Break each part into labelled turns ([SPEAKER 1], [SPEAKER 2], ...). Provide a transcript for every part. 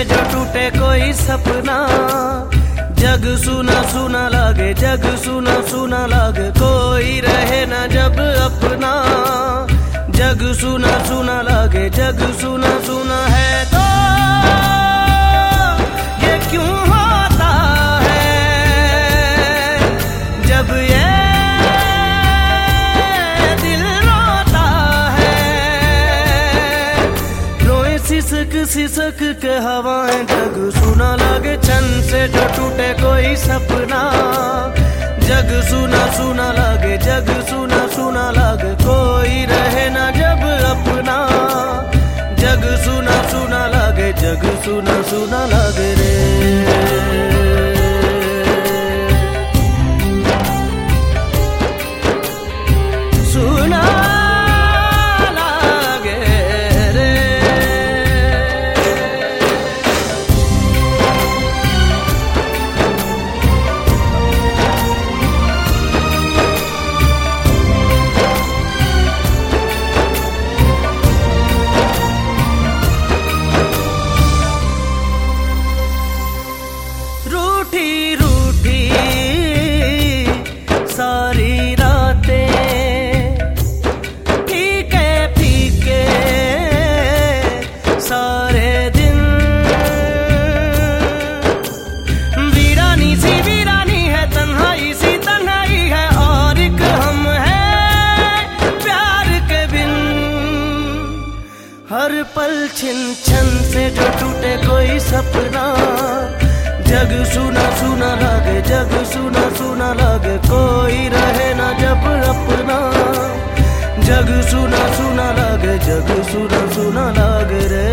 [SPEAKER 1] से जो टूटे कोई सपना। जग सुना सुना लागे, जग सुना सुना लागे, कोई रहे ना जब अपना। जग सुना सुना लागे, जग सुना सुना है तो ये क्यों होता है जब ये दिल रोता है। रोए सिसक सिसक के हवाएं, जग सुना लागे, छन से जो टूटे कोई सपना। जग सुना सुना लागे, जग सुना सुना लागे, कोई रहे ना जब अपना। जग सुना सुना लागे, जग सुना सुना लागे रे। सुना लागे रे। रूठी रूठी सारी रातें, फीके फीके सारे दिन। वीरानी सी वीरानी है, तन्हाई सी तन्हाई है, और एक हम है प्यार के बिन। हर पल छिन छन से जो टूटे कोई सपना। जग सुना सुना लागे, जग सुना सुना लागे, कोई रहे ना जब अपना। जग सुना सुना लागे, जग सुना सुना लागे रे।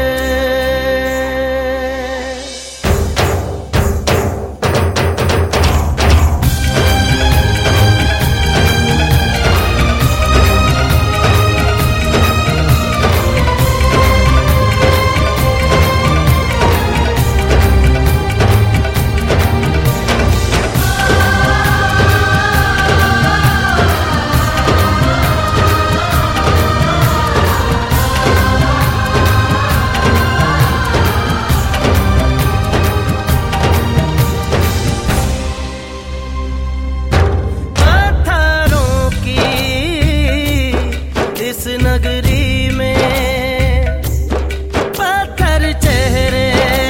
[SPEAKER 1] इस नगरी में पत्थर चेहरे,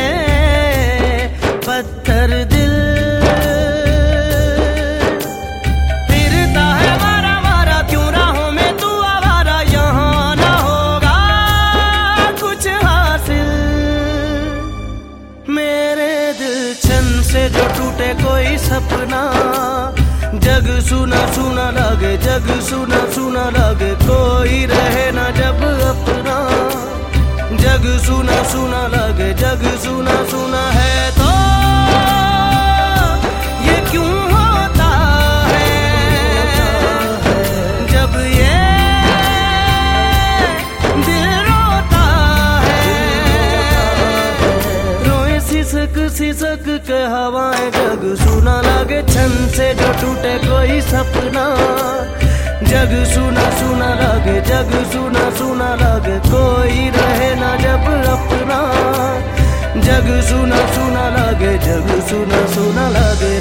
[SPEAKER 1] पत्थर दिल। फिरता है मारा मारा, क्यों राहों में तू आवारा, यहाँ ना होगा कुछ हासिल। मेरे दिल छन से जो टूटे कोई सपना। जग सुना सुना लागे, जग सुना सुना लागे, कोई रहे ना जब अपना। जग सुना सुना लागे, जग सुना सुना है तो ये क्यों होता है जब ये दिल रोता है। रोए सिसक सिसक के हवाएं, जग सुना लागे, छन से जो टूटे कोई सपना। जग सुना सुना लागे, जग सुना सुना लागे, कोई रहे ना जब अपना। जग सुना सुना लागे, जग सुना सुना लागे।